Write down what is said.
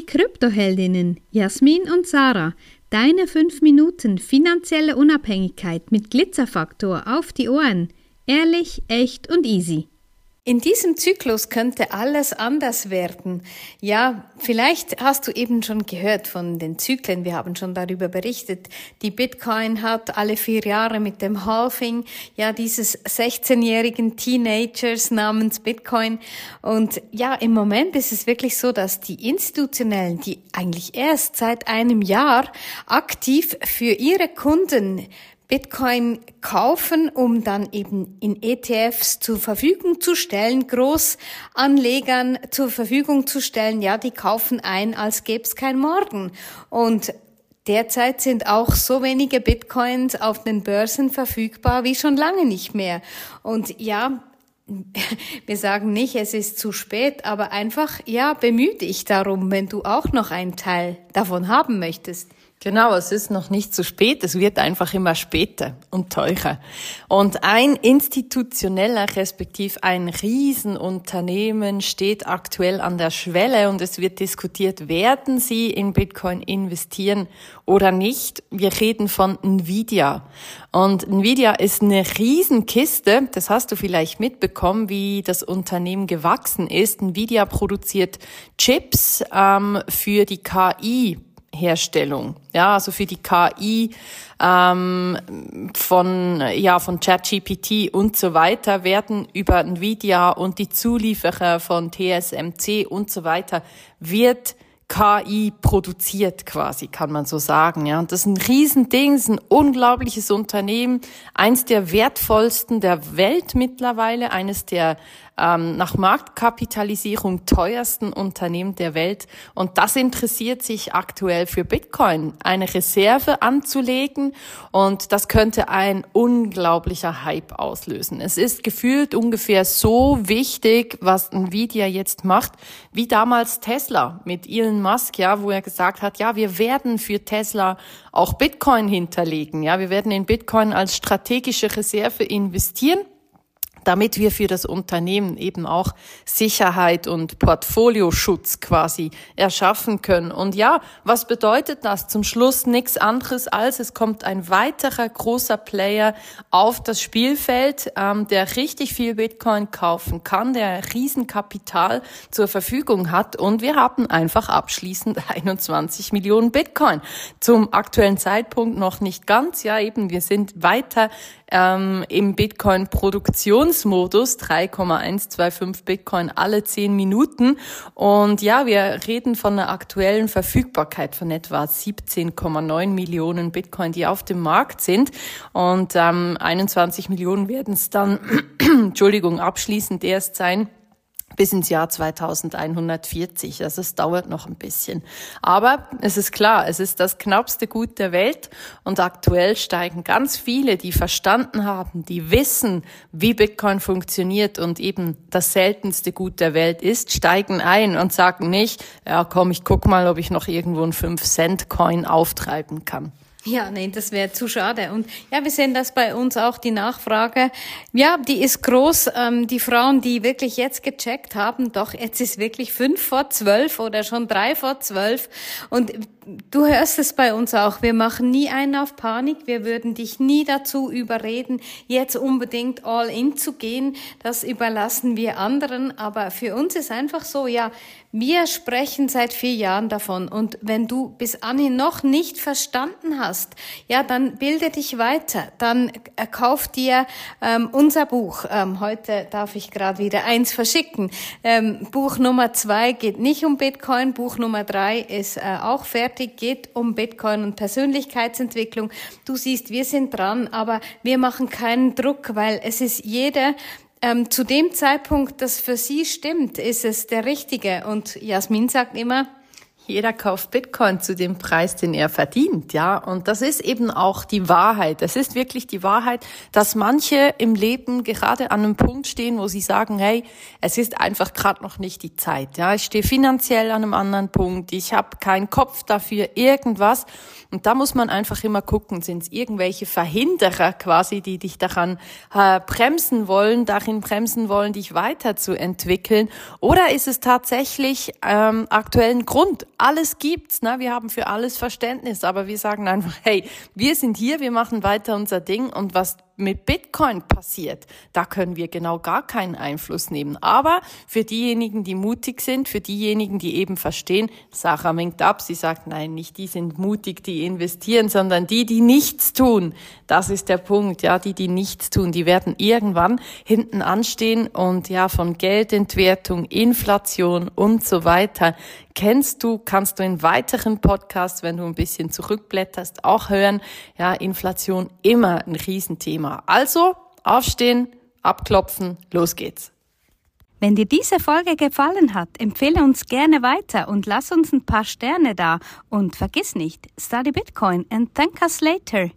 Kryptoheldinnen Jasmin und Sarah, deine 5 Minuten finanzielle Unabhängigkeit mit Glitzerfaktor auf die Ohren. Ehrlich, echt und easy. In diesem Zyklus könnte alles anders werden. Ja, vielleicht hast du eben schon gehört von den Zyklen. Wir haben schon darüber berichtet. Die Bitcoin hat alle 4 Jahre mit dem Halving, ja, dieses 16-jährigen Teenagers namens Bitcoin. Und ja, im Moment ist es wirklich so, dass die Institutionellen, die eigentlich erst seit einem Jahr aktiv für ihre Kunden Bitcoin kaufen, um dann eben in ETFs zur Verfügung zu stellen, Großanlegern zur Verfügung zu stellen. Ja, die kaufen ein, als gäbe es kein Morgen. Und derzeit sind auch so wenige Bitcoins auf den Börsen verfügbar wie schon lange nicht mehr. Und ja, wir sagen nicht, es ist zu spät, aber einfach, ja, bemühe dich darum, wenn du auch noch einen Teil davon haben möchtest. Genau, es ist noch nicht zu spät, es wird einfach immer später und teurer. Und ein institutioneller, respektive ein Riesenunternehmen steht aktuell an der Schwelle und es wird diskutiert, werden sie in Bitcoin investieren oder nicht. Wir reden von Nvidia. Und Nvidia ist eine Riesenkiste, das hast du vielleicht mitbekommen, wie das Unternehmen gewachsen ist. Nvidia produziert Chips für die KI-Herstellung, ja, also für die KI von ChatGPT und so weiter werden über Nvidia und die Zulieferer von TSMC und so weiter wird KI produziert quasi, kann man so sagen, ja. Und das ist ein Riesending, das ist ein unglaubliches Unternehmen, eins der wertvollsten der Welt mittlerweile, eines der nach Marktkapitalisierung teuersten Unternehmen der Welt. Und das interessiert sich aktuell für Bitcoin, eine Reserve anzulegen. Und das könnte ein unglaublicher Hype auslösen. Es ist gefühlt ungefähr so wichtig, was Nvidia jetzt macht, wie damals Tesla mit Elon Musk, ja, wo er gesagt hat, ja, wir werden für Tesla auch Bitcoin hinterlegen. Ja, wir werden in Bitcoin als strategische Reserve investieren, damit wir für das Unternehmen eben auch Sicherheit und Portfolioschutz quasi erschaffen können. Und ja, was bedeutet das? Zum Schluss nichts anderes als, es kommt ein weiterer großer Player auf das Spielfeld, der richtig viel Bitcoin kaufen kann, der Riesenkapital zur Verfügung hat. Und wir haben einfach abschließend 21 Millionen Bitcoin. Zum aktuellen Zeitpunkt noch nicht ganz. Ja, eben, wir sind weiter im Bitcoin-Produktionsmodus, 3,125 Bitcoin alle 10 Minuten. Und ja, wir reden von einer aktuellen Verfügbarkeit von etwa 17,9 Millionen Bitcoin, die auf dem Markt sind. Und 21 Millionen werden es dann, abschließend erst sein, bis ins Jahr 2140. Also es dauert noch ein bisschen. Aber es ist klar, es ist das knappste Gut der Welt und aktuell steigen ganz viele, die verstanden haben, die wissen, wie Bitcoin funktioniert und eben das seltenste Gut der Welt ist, steigen ein und sagen nicht, ja komm, ich guck mal, ob ich noch irgendwo einen 5-Cent-Coin auftreiben kann. Ja, nee, das wäre zu schade. Und ja, wir sehen das bei uns auch, die Nachfrage, ja, die ist groß. Die Frauen, die wirklich jetzt gecheckt haben, doch, jetzt ist wirklich 5:12 oder schon 3:12. Und du hörst es bei uns auch, wir machen nie einen auf Panik, wir würden dich nie dazu überreden, jetzt unbedingt all in zu gehen. Das überlassen wir anderen. Aber für uns ist einfach so, ja, wir sprechen seit 4 Jahren davon und wenn du bis anhin noch nicht verstanden hast, ja, dann bilde dich weiter, dann kauf dir unser Buch. Heute darf ich gerade wieder eins verschicken. Buch Nummer 2 geht nicht um Bitcoin, Buch Nummer 3 ist auch fertig, geht um Bitcoin und Persönlichkeitsentwicklung. Du siehst, wir sind dran, aber wir machen keinen Druck, weil es ist jeder zu dem Zeitpunkt, das für sie stimmt, ist es der richtige. Und Jasmin sagt immer, jeder kauft Bitcoin zu dem Preis, den er verdient, ja. Und das ist eben auch die Wahrheit. Es ist wirklich die Wahrheit, dass manche im Leben gerade an einem Punkt stehen, wo sie sagen, hey, es ist einfach gerade noch nicht die Zeit, ja. Ich stehe finanziell an einem anderen Punkt, ich habe keinen Kopf dafür, irgendwas. Und da muss man einfach immer gucken, sind es irgendwelche Verhinderer quasi, die dich darin bremsen wollen, dich weiterzuentwickeln, oder ist es tatsächlich aktuell ein Grund, alles gibt's, ne? Wir haben für alles Verständnis, aber wir sagen einfach, hey, wir sind hier, wir machen weiter unser Ding und was mit Bitcoin passiert, da können wir genau gar keinen Einfluss nehmen. Aber für diejenigen, die mutig sind, für diejenigen, die eben verstehen, Sarah winkt ab, sie sagt, nein, nicht die sind mutig, die investieren, sondern die nichts tun. Das ist der Punkt, ja, die nichts tun, die werden irgendwann hinten anstehen und ja, von Geldentwertung, Inflation und so weiter kannst du in weiteren Podcasts, wenn du ein bisschen zurückblätterst, auch hören, ja, Inflation immer ein Riesenthema. Also, aufstehen, abklopfen, los geht's. Wenn dir diese Folge gefallen hat, empfehle uns gerne weiter und lass uns ein paar Sterne da. Und vergiss nicht, study Bitcoin and thank us later.